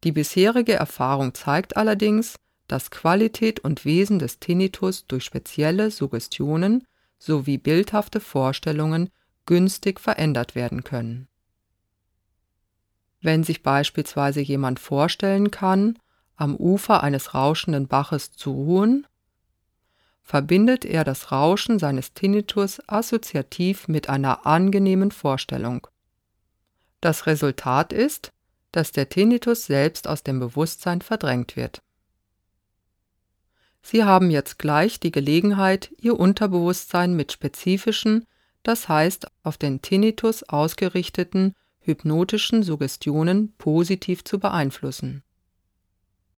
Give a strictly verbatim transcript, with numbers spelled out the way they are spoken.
Die bisherige Erfahrung zeigt allerdings, dass Qualität und Wesen des Tinnitus durch spezielle Suggestionen sowie bildhafte Vorstellungen günstig verändert werden können. Wenn sich beispielsweise jemand vorstellen kann, am Ufer eines rauschenden Baches zu ruhen, verbindet er das Rauschen seines Tinnitus assoziativ mit einer angenehmen Vorstellung. Das Resultat ist, dass der Tinnitus selbst aus dem Bewusstsein verdrängt wird. Sie haben jetzt gleich die Gelegenheit, Ihr Unterbewusstsein mit spezifischen, das heißt auf den Tinnitus ausgerichteten, hypnotischen Suggestionen positiv zu beeinflussen.